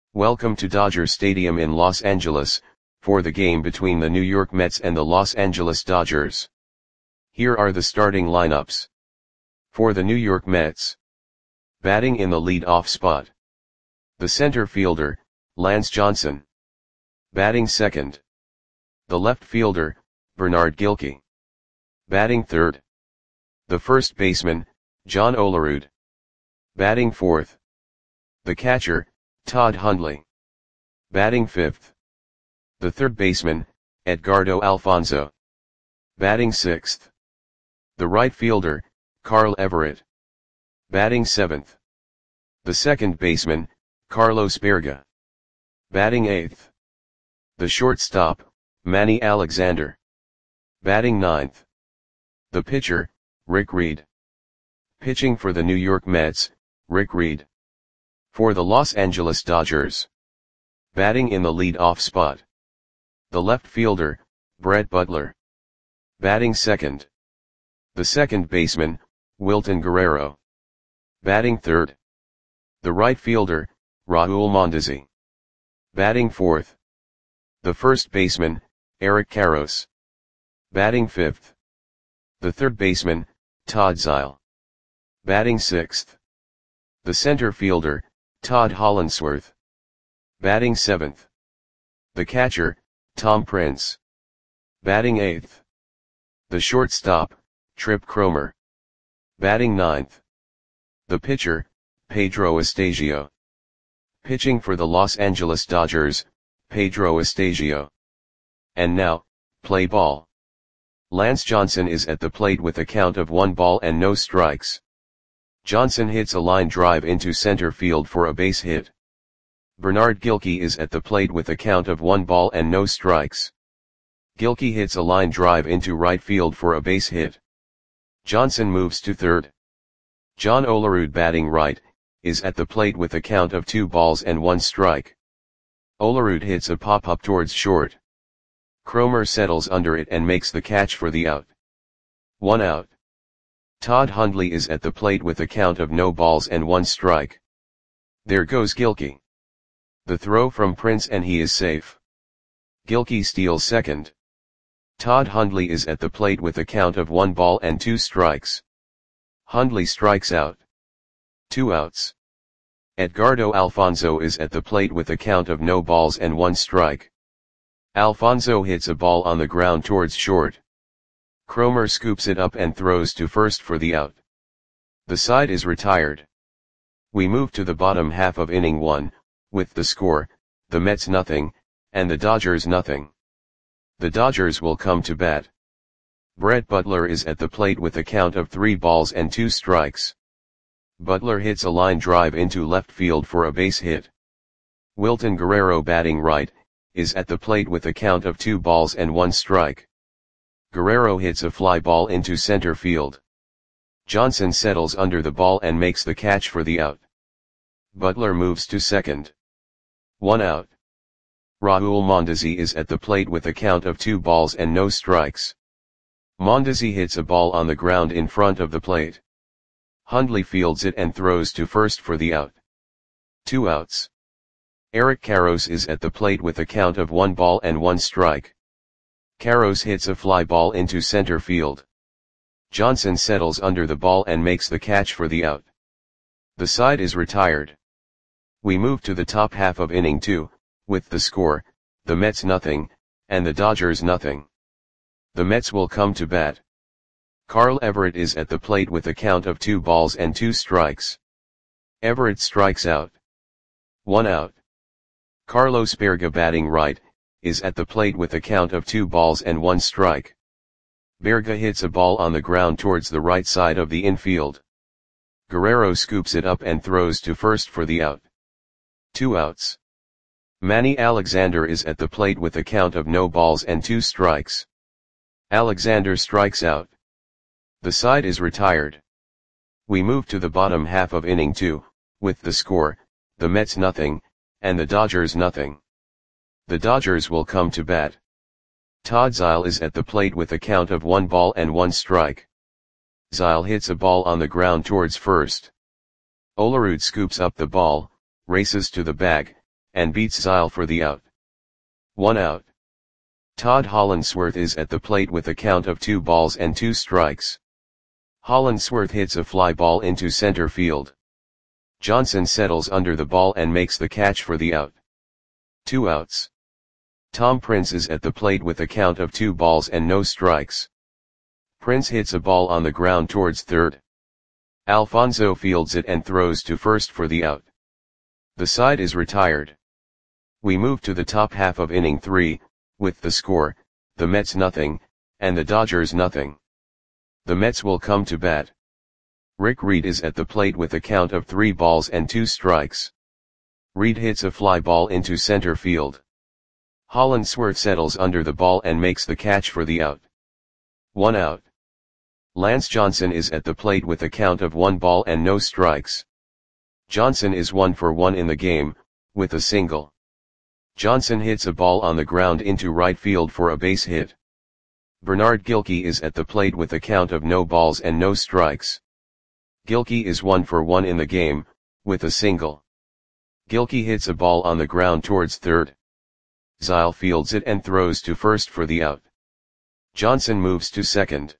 Welcome to Dodger Stadium in Los Angeles, for the game between the New York Mets and the Los Angeles Dodgers. Here are the starting lineups. For the New York Mets. Batting in the lead-off spot. The center fielder, Lance Johnson. Batting second. The left fielder, Bernard Gilkey. Batting third. The first baseman, John Olerud. Batting fourth. The catcher, Todd Hundley. Batting fifth. The third baseman, Edgardo Alfonzo. Batting sixth. The right fielder, Carl Everett. Batting seventh. The second baseman, Carlos Baerga. Batting eighth. The shortstop, Manny Alexander. Batting ninth. The pitcher, Rick Reed. Pitching for the New York Mets, Rick Reed. For the Los Angeles Dodgers. Batting in the lead-off spot. The left fielder, Brett Butler. Batting second. The second baseman, Wilton Guerrero. Batting third. The right fielder, Raul Mondesi. Batting fourth. The first baseman, Eric Karros. Batting fifth. The third baseman, Todd Zeile. Batting sixth. The center fielder, Todd Hollandsworth. Batting seventh. The catcher, Tom Prince. Batting eighth. The shortstop, Trip Cromer. Batting ninth. The pitcher, Pedro Estasio. Pitching for the Los Angeles Dodgers, Pedro Estasio. And now, play ball. Lance Johnson is at the plate with a count of 1 ball and no strikes. Johnson hits a line drive into center field for a base hit. Bernard Gilkey is at the plate with a count of 1 ball and no strikes. Gilkey hits a line drive into right field for a base hit. Johnson moves to third. John Olerud, batting right, is at the plate with a count of 2 balls and 1 strike. Olerud hits a pop-up towards short. Cromer settles under it and makes the catch for the out. 1 out. Todd Hundley is at the plate with a count of no balls and 1 strike. There goes Gilkey. The throw from Prince and he is safe. Gilkey steals second. Todd Hundley is at the plate with a count of 1 ball and 2 strikes. Hundley strikes out. 2 outs. Edgardo Alfonzo is at the plate with a count of no balls and 1 strike. Alfonzo hits a ball on the ground towards short. Cromer scoops it up and throws to first for the out. The side is retired. We move to the bottom half of inning 1, with the score, the Mets nothing, and the Dodgers nothing. The Dodgers will come to bat. Brett Butler is at the plate with a count of 3 balls and 2 strikes. Butler hits a line drive into left field for a base hit. Wilton Guerrero, batting right, is at the plate with a count of 2 balls and 1 strike. Guerrero hits a fly ball into center field. Johnson settles under the ball and makes the catch for the out. Butler moves to second. 1 out. Raul Mondesi is at the plate with a count of 2 balls and no strikes. Mondesi hits a ball on the ground in front of the plate. Hundley fields it and throws to first for the out. 2 outs. Eric Karros is at the plate with a count of 1 ball and 1 strike. Karros hits a fly ball into center field. Johnson settles under the ball and makes the catch for the out. The side is retired. We move to the top half of inning 2, with the score, the Mets nothing, and the Dodgers nothing. The Mets will come to bat. Carl Everett is at the plate with a count of 2 balls and 2 strikes. Everett strikes out. 1 out. Carlos Baerga, batting right, is at the plate with a count of 2 balls and 1 strike. Baerga hits a ball on the ground towards the right side of the infield. Guerrero scoops it up and throws to first for the out. 2 outs. Manny Alexander is at the plate with a count of no balls and 2 strikes. Alexander strikes out. The side is retired. We move to the bottom half of inning 2, with the score, the Mets nothing, and the Dodgers nothing. The Dodgers will come to bat. Todd Zeile is at the plate with a count of 1 ball and 1 strike. Zeile hits a ball on the ground towards first. Olerud scoops up the ball, races to the bag, and beats Zyle for the out. 1 out. Todd Hollandsworth is at the plate with a count of 2 balls and 2 strikes. Hollandsworth hits a fly ball into center field. Johnson settles under the ball and makes the catch for the out. 2 outs. Tom Prince is at the plate with a count of 2 balls and no strikes. Prince hits a ball on the ground towards third. Alfonso fields it and throws to first for the out. The side is retired. We move to the top half of inning 3, with the score, the Mets nothing, and the Dodgers nothing. The Mets will come to bat. Rick Reed is at the plate with a count of 3 balls and 2 strikes. Reed hits a fly ball into center field. Hollandsworth settles under the ball and makes the catch for the out. 1 out. Lance Johnson is at the plate with a count of 1 ball and no strikes. Johnson is 1 for 1 in the game, with a single. Johnson hits a ball on the ground into right field for a base hit. Bernard Gilkey is at the plate with a count of no balls and no strikes. Gilkey is 1 for 1 in the game, with a single. Gilkey hits a ball on the ground towards third. Zyle fields it and throws to first for the out. Johnson moves to second.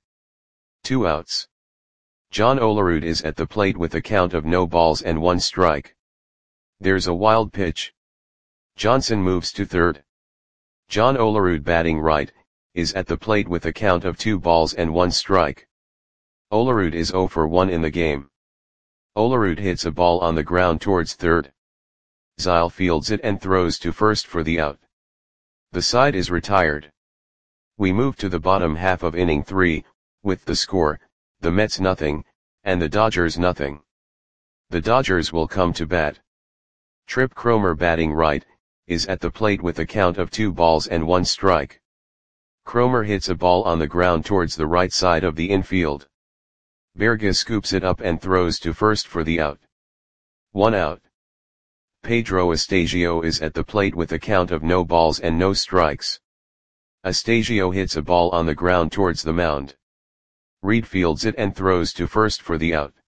2 outs. John Olerud is at the plate with a count of no balls and 1 strike. There's a wild pitch. Johnson moves to third. John Olerud, batting right, is at the plate with a count of 2 balls and 1 strike. Olerud is 0 for 1 in the game. Olerud hits a ball on the ground towards third. Zyle fields it and throws to first for the out. The side is retired. We move to the bottom half of inning 3, with the score, the Mets nothing, and the Dodgers nothing. The Dodgers will come to bat. Trip Cromer, batting right, is at the plate with a count of 2 balls and 1 strike. Cromer hits a ball on the ground towards the right side of the infield. Berga scoops it up and throws to first for the out. 1 out. Pedro Astasio is at the plate with a count of no balls and no strikes. Astasio hits a ball on the ground towards the mound. Reed fields it and throws to first for the out.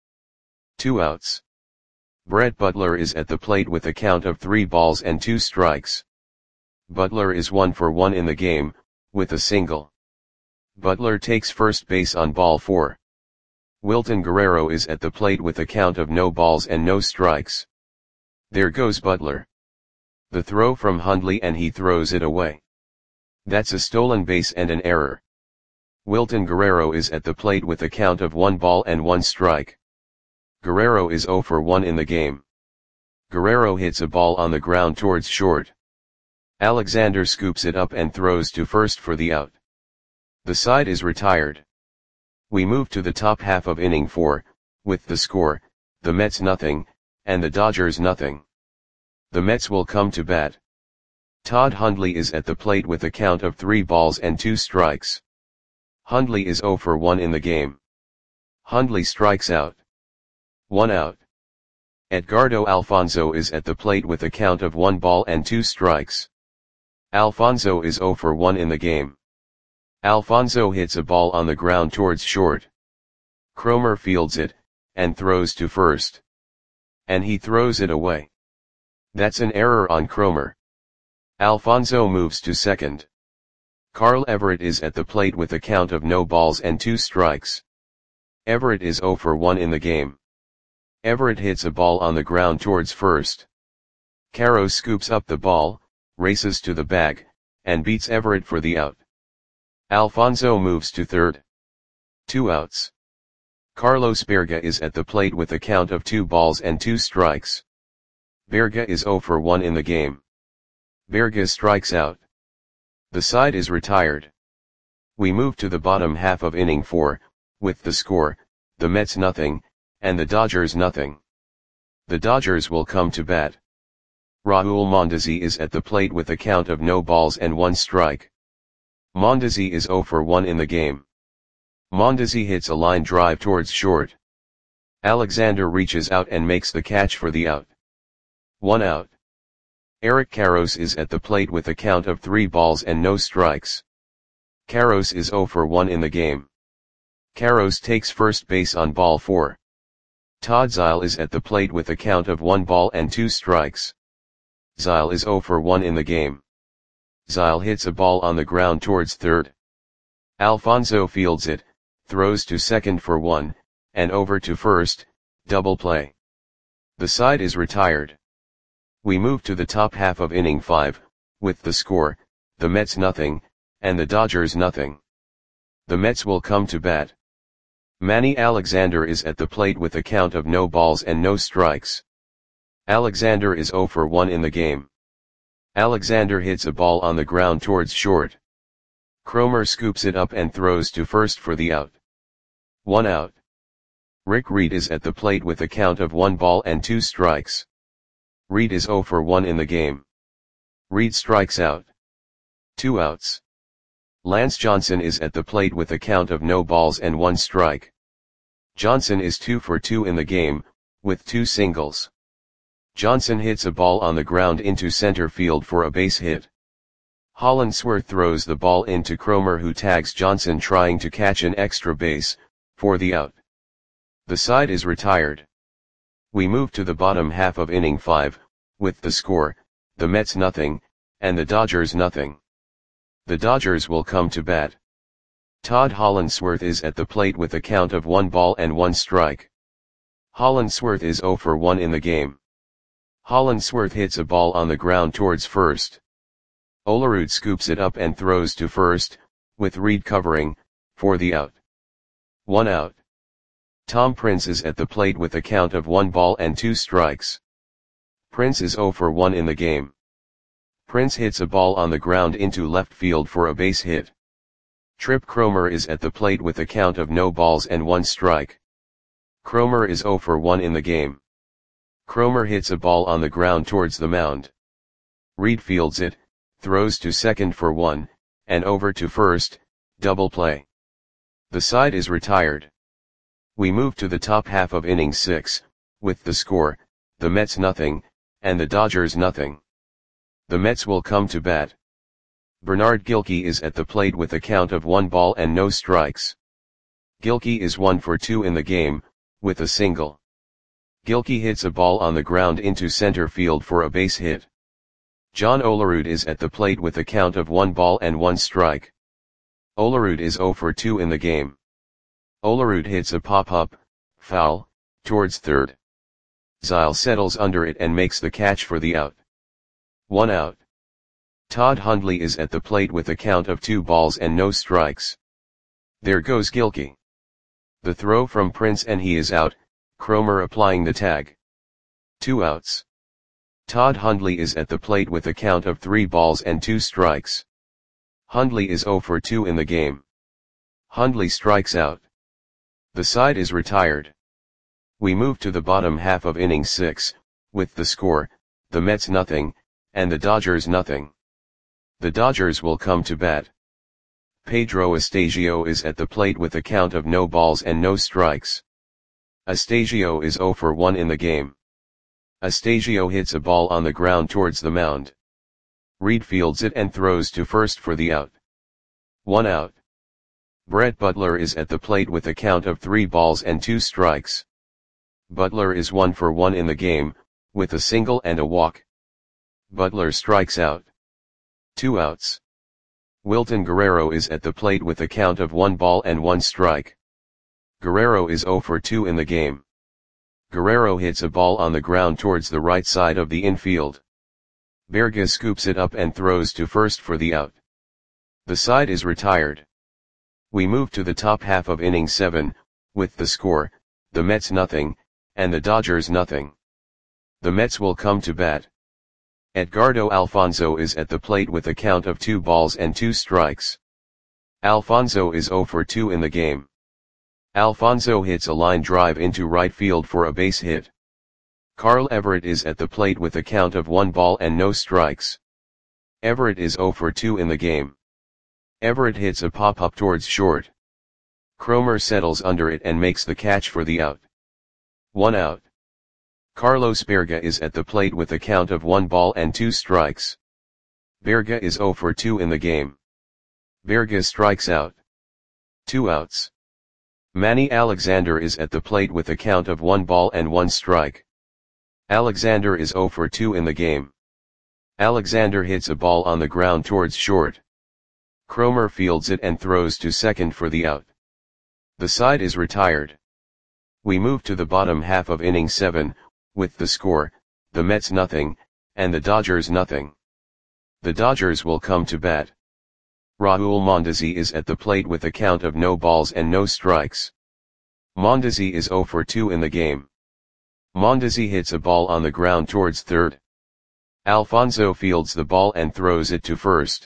2 outs. Brett Butler is at the plate with a count of 3 balls and 2 strikes. Butler is 1 for 1 in the game, with a single. Butler takes first base on ball 4. Wilton Guerrero is at the plate with a count of no balls and no strikes. There goes Butler. The throw from Hundley and he throws it away. That's a stolen base and an error. Wilton Guerrero is at the plate with a count of 1 ball and 1 strike. Guerrero is 0 for 1 in the game. Guerrero hits a ball on the ground towards short. Alexander scoops it up and throws to first for the out. The side is retired. We move to the top half of inning 4, with the score, the Mets nothing, and the Dodgers nothing. The Mets will come to bat. Todd Hundley is at the plate with a count of 3 balls and 2 strikes. Hundley is 0 for 1 in the game. Hundley strikes out. 1 out. Edgardo Alfonzo is at the plate with a count of 1 ball and 2 strikes. Alfonzo is 0 for 1 in the game. Alfonzo hits a ball on the ground towards short. Cromer fields it, and throws to first. And he throws it away. That's an error on Cromer. Alfonzo moves to second. Carl Everett is at the plate with a count of no balls and 2 strikes. Everett is 0 for 1 in the game. Everett hits a ball on the ground towards first. Caro scoops up the ball, races to the bag, and beats Everett for the out. Alfonzo moves to third. 2 outs. Carlos Berga is at the plate with a count of 2 balls and 2 strikes. Berga is 0 for 1 in the game. Berga strikes out. The side is retired. We move to the bottom half of inning 4, with the score, the Mets nothing, and the Dodgers nothing. The Dodgers will come to bat. Raul Mondesi is at the plate with a count of no balls and 1 strike. Mondesi is 0 for 1 in the game. Mondesi hits a line drive towards short. Alexander reaches out and makes the catch for the out. 1 out. Eric Karros is at the plate with a count of 3 balls and no strikes. Karros is 0 for 1 in the game. Karros takes first base on ball 4. Todd Zyle is at the plate with a count of 1 ball and 2 strikes. Zyle is 0 for 1 in the game. Zyle hits a ball on the ground towards third. Alfonso fields it, throws to second for 1, and over to first, double play. The side is retired. We move to the top half of inning 5, with the score, the Mets nothing, and the Dodgers nothing. The Mets will come to bat. Manny Alexander is at the plate with a count of no balls and no strikes. Alexander is 0 for 1 in the game. Alexander hits a ball on the ground towards short. Cromer scoops it up and throws to first for the out. 1 out. Rick Reed is at the plate with a count of 1 ball and 2 strikes. Reed is 0 for 1 in the game. Reed strikes out. 2 outs. Lance Johnson is at the plate with a count of no balls and 1 strike. Johnson is 2 for 2 in the game, with 2 singles. Johnson hits a ball on the ground into center field for a base hit. Hollandsworth throws the ball into Cromer, who tags Johnson trying to catch an extra base, for the out. The side is retired. We move to the bottom half of inning 5, with the score, the Mets nothing, and the Dodgers nothing. The Dodgers will come to bat. Todd Hollandsworth is at the plate with a count of 1 ball and 1 strike. Hollandsworth is 0 for 1 in the game. Hollandsworth hits a ball on the ground towards first. Olerud scoops it up and throws to first, with Reed covering, for the out. 1 out. Tom Prince is at the plate with a count of 1 ball and 2 strikes. Prince is 0 for 1 in the game. Prince hits a ball on the ground into left field for a base hit. Trip Cromer is at the plate with a count of no balls and 1 strike. Cromer is 0 for 1 in the game. Cromer hits a ball on the ground towards the mound. Reed fields it, throws to second for 1, and over to first, double play. The side is retired. We move to the top half of inning 6, with the score, the Mets nothing, and the Dodgers nothing. The Mets will come to bat. Bernard Gilkey is at the plate with a count of 1 ball and no strikes. Gilkey is 1 for 2 in the game, with a single. Gilkey hits a ball on the ground into center field for a base hit. John Olerud is at the plate with a count of 1 ball and 1 strike. Olerud is 0 for 2 in the game. Olerud hits a pop-up, foul, towards third. Zyle settles under it and makes the catch for the out. 1 out. Todd Hundley is at the plate with a count of 2 balls and no strikes. There goes Gilkey. The throw from Prince and he is out, Cromer applying the tag. 2 outs. Todd Hundley is at the plate with a count of 3 balls and 2 strikes. Hundley is 0 for 2 in the game. Hundley strikes out. The side is retired. We move to the bottom half of inning 6, with the score, the Mets nothing, and the Dodgers nothing. The Dodgers will come to bat. Pedro Astasio is at the plate with a count of no balls and no strikes. Astasio is 0 for 1 in the game. Astasio hits a ball on the ground towards the mound. Reed fields it and throws to first for the out. 1 out. Brett Butler is at the plate with a count of 3 balls and 2 strikes. Butler is 1 for 1 in the game, with a single and a walk. Butler strikes out. 2 outs. Wilton Guerrero is at the plate with a count of 1 ball and 1 strike. Guerrero is 0 for 2 in the game. Guerrero hits a ball on the ground towards the right side of the infield. Berga scoops it up and throws to first for the out. The side is retired. We move to the top half of inning 7, with the score, the Mets nothing, and the Dodgers nothing. The Mets will come to bat. Edgardo Alfonzo is at the plate with a count of 2 balls and 2 strikes. Alfonzo is 0 for 2 in the game. Alfonzo hits a line drive into right field for a base hit. Carl Everett is at the plate with a count of 1 ball and no strikes. Everett is 0 for 2 in the game. Everett hits a pop-up towards short. Cromer settles under it and makes the catch for the out. 1 out. Carlos Berga is at the plate with a count of 1 ball and 2 strikes. Berga is 0 for 2 in the game. Berga strikes out. 2 outs. Manny Alexander is at the plate with a count of 1 ball and 1 strike. Alexander is 0 for 2 in the game. Alexander hits a ball on the ground towards short. Cromer fields it and throws to second for the out. The side is retired. We move to the bottom half of inning 7, with the score, the Mets nothing, and the Dodgers nothing. The Dodgers will come to bat. Raul Mondesi is at the plate with a count of no balls and no strikes. Mondesi is 0 for 2 in the game. Mondesi hits a ball on the ground towards third. Alfonso fields the ball and throws it to first.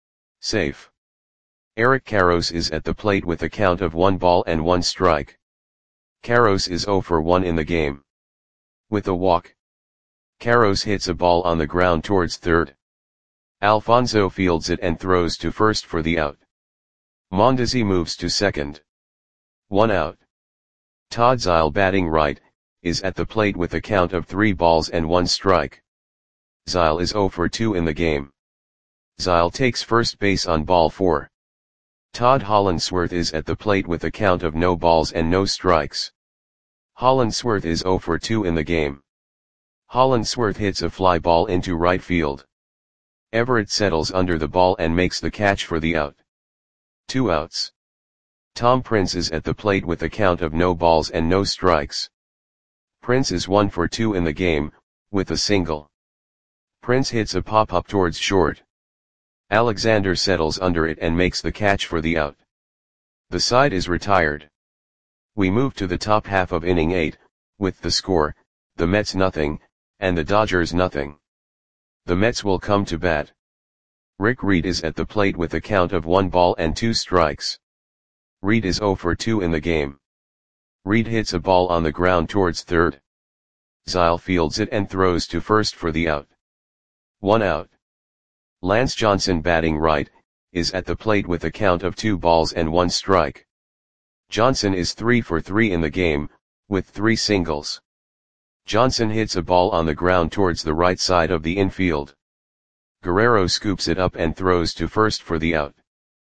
Safe. Eric Karros is at the plate with a count of 1 ball and 1 strike. Karros is 0 for 1 in the game. With a walk. Karros hits a ball on the ground towards third. Alfonso fields it and throws to first for the out. Mondesi moves to second. 1 out. Todd Zeile, batting right, is at the plate with a count of 3 balls and 1 strike. Zeile is 0 for 2 in the game. Zeile takes first base on ball 4. Todd Hollandsworth is at the plate with a count of no balls and no strikes. Hollandsworth is 0 for 2 in the game. Hollandsworth hits a fly ball into right field. Everett settles under the ball and makes the catch for the out. 2 outs. Tom Prince is at the plate with a count of no balls and no strikes. Prince is 1 for 2 in the game, with a single. Prince hits a pop-up towards short. Alexander settles under it and makes the catch for the out. The side is retired. We move to the top half of inning 8, with the score, the Mets nothing, and the Dodgers nothing. The Mets will come to bat. Rick Reed is at the plate with a count of 1 ball and 2 strikes. Reed is 0 for 2 in the game. Reed hits a ball on the ground towards third. Zeile fields it and throws to first for the out. 1 out. Lance Johnson, batting right, is at the plate with a count of 2 balls and 1 strike. Johnson is 3 for 3 in the game, with 3 singles. Johnson hits a ball on the ground towards the right side of the infield. Guerrero scoops it up and throws to first for the out.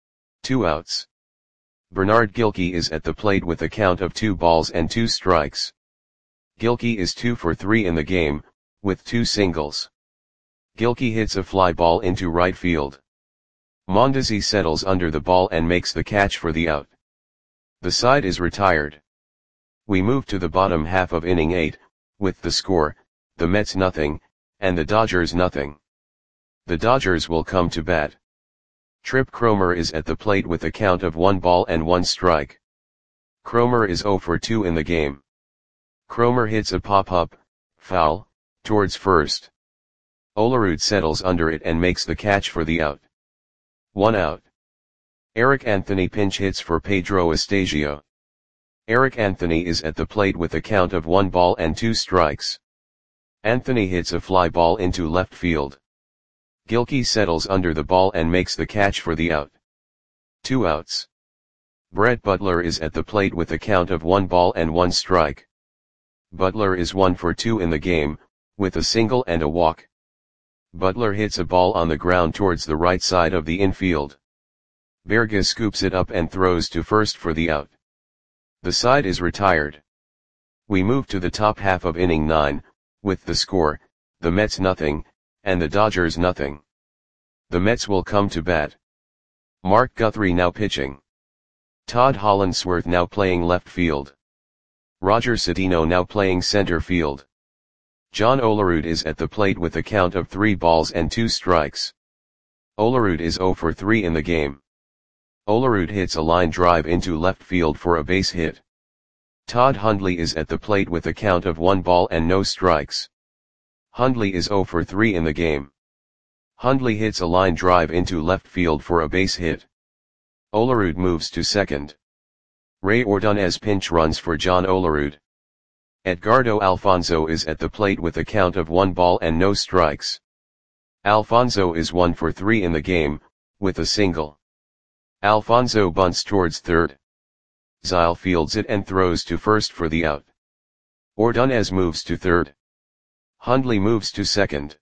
2 outs. Bernard Gilkey is at the plate with a count of 2 balls and 2 strikes. Gilkey is 2 for 3 in the game, with 2 singles. Gilkey hits a fly ball into right field. Mondesi settles under the ball and makes the catch for the out. The side is retired. We move to the bottom half of inning 8, with the score, the Mets nothing, and the Dodgers nothing. The Dodgers will come to bat. Trip Cromer is at the plate with a count of 1 ball and 1 strike. Cromer is 0 for 2 in the game. Cromer hits a pop-up, foul, towards first. Olerud settles under it and makes the catch for the out. 1 out. Eric Anthony pinch hits for Pedro Estasio. Eric Anthony is at the plate with a count of 1 ball and 2 strikes. Anthony hits a fly ball into left field. Gilkey settles under the ball and makes the catch for the out. 2 outs. Brett Butler is at the plate with a count of 1 ball and 1 strike. Butler is 1 for 2 in the game, with a single and a walk. Butler hits a ball on the ground towards the right side of the infield. Berga scoops it up and throws to first for the out. The side is retired. We move to the top half of inning 9, with the score, the Mets nothing, and the Dodgers nothing. The Mets will come to bat. Mark Guthrie now pitching. Todd Hollandsworth now playing left field. Roger Cedeno now playing center field. John Olerud is at the plate with a count of 3 balls and 2 strikes. Olerud is 0 for 3 in the game. Olerud hits a line drive into left field for a base hit. Todd Hundley is at the plate with a count of 1 ball and no strikes. Hundley is 0 for 3 in the game. Hundley hits a line drive into left field for a base hit. Olerud moves to second. Ray Ordonez pinch runs for John Olerud. Edgardo Alfonso is at the plate with a count of 1 ball and no strikes. Alfonso is 1 for 3 in the game, with a single. Alfonso bunts towards third. Zeile fields it and throws to first for the out. Ordonez moves to third. Hundley moves to second.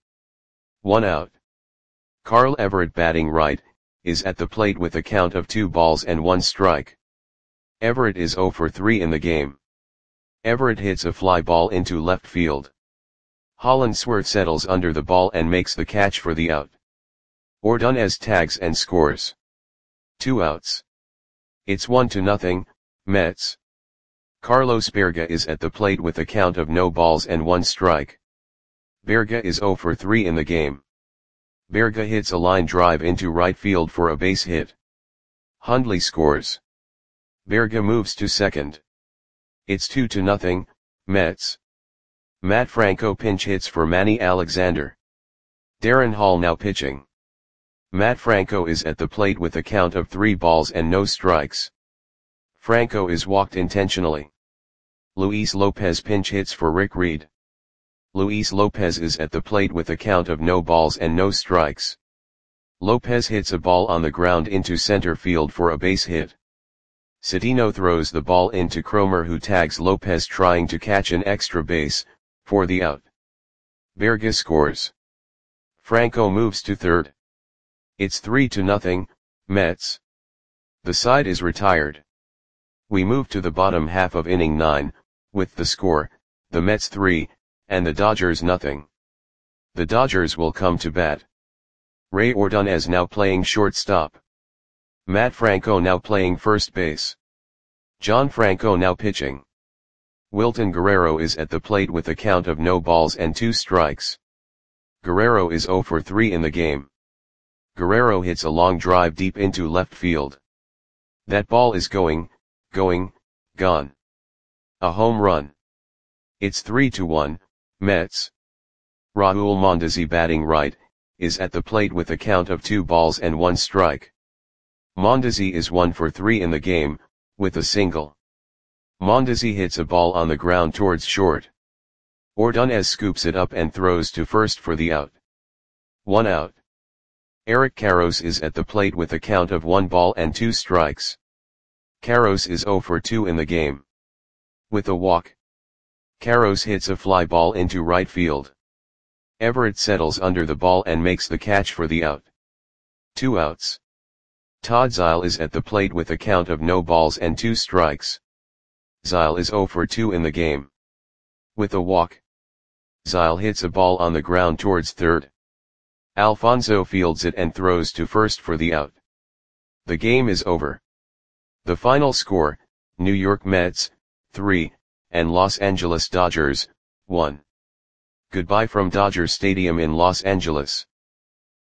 1 out. Carl Everett, batting right, is at the plate with a count of 2 balls and 1 strike. Everett is 0 for 3 in the game. Everett hits a fly ball into left field. Hollandsworth settles under the ball and makes the catch for the out. Ordonez tags and scores. 2 outs. It's 1-0, Mets. Carlos Berga is at the plate with a count of no balls and 1 strike. Berga is 0 for 3 in the game. Berga hits a line drive into right field for a base hit. Hundley scores. Berga moves to second. It's 2-0, Mets. Matt Franco pinch hits for Manny Alexander. Darren Hall now pitching. Matt Franco is at the plate with a count of 3 balls and no strikes. Franco is walked intentionally. Luis Lopez pinch hits for Rick Reed. Luis Lopez is at the plate with a count of no balls and no strikes. Lopez hits a ball on the ground into center field for a base hit. Cedeno throws the ball into Cromer, who tags Lopez trying to catch an extra base, for the out. Berga scores. Franco moves to third. It's 3-0, Mets. The side is retired. We move to the bottom half of inning 9, with the score, the Mets 3, and the Dodgers 0. The Dodgers will come to bat. Ray Ordonez now playing shortstop. Matt Franco now playing first base. John Franco now pitching. Wilton Guerrero is at the plate with a count of no balls and 2 strikes. Guerrero is 0 for 3 in the game. Guerrero hits a long drive deep into left field. That ball is gone. A home run. It's 3-1, Mets. Raul Mondesi batting right, is at the plate with a count of 2 balls and 1 strike. Mondesi is 1 for 3 in the game, with a single. Mondesi hits a ball on the ground towards short. Ordonez scoops it up and throws to first for the out. 1 out. Eric Karros is at the plate with a count of 1 ball and 2 strikes. Karros is 0 for 2 in the game. With a walk, Karros hits a fly ball into right field. Everett settles under the ball and makes the catch for the out. 2 outs. Todd Zeile is at the plate with a count of no balls and 2 strikes. Zeile is 0 for 2 in the game. With a walk, Zeile hits a ball on the ground towards third. Alfonso fields it and throws to first for the out. The game is over. The final score, New York Mets, 3, and Los Angeles Dodgers, 1. Goodbye from Dodger Stadium in Los Angeles.